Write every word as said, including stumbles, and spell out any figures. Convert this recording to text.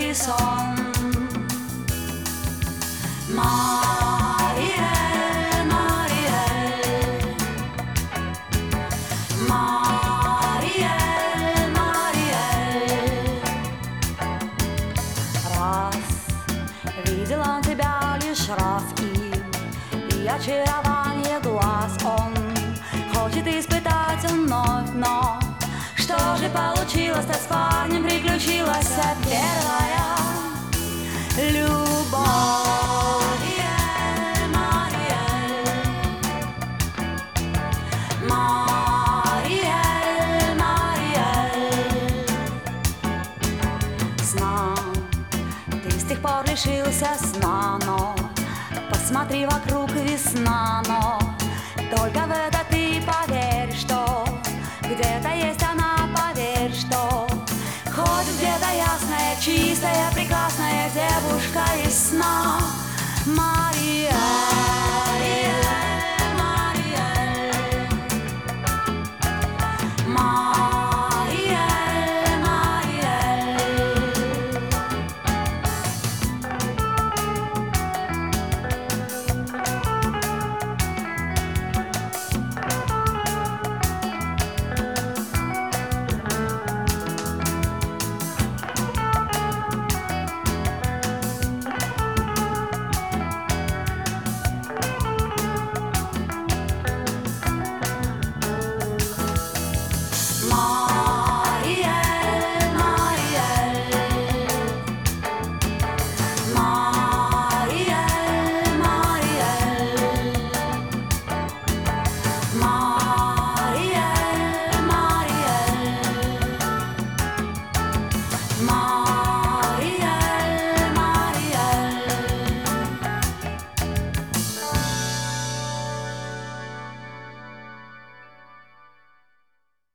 сладкий сон. Мариэль, Мариэль, Мариэль, Мариэль. Раз видел он тебя лишь раз, и очарование глаз он хочет испытать вновь, но что же получилось-то с парнем? Приключилась первая любовь. Мариэль, Мариэль, Мариэль, Мариэль. Сна, ты с тех пор лишился сна, но посмотри вокруг, весна, но